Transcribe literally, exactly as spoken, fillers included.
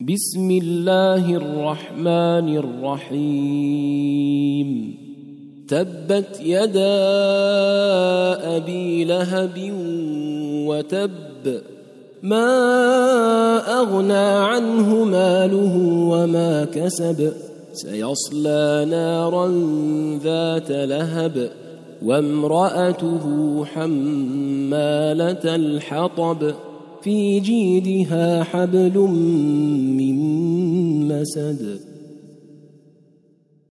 بسم الله الرحمن الرحيم تبت يدا أبي لهب وتب ما أغنى عنه ماله وما كسب سيصلى نارا ذات لهب وامرأته حمالة الحطب في جيدها حبل من مسد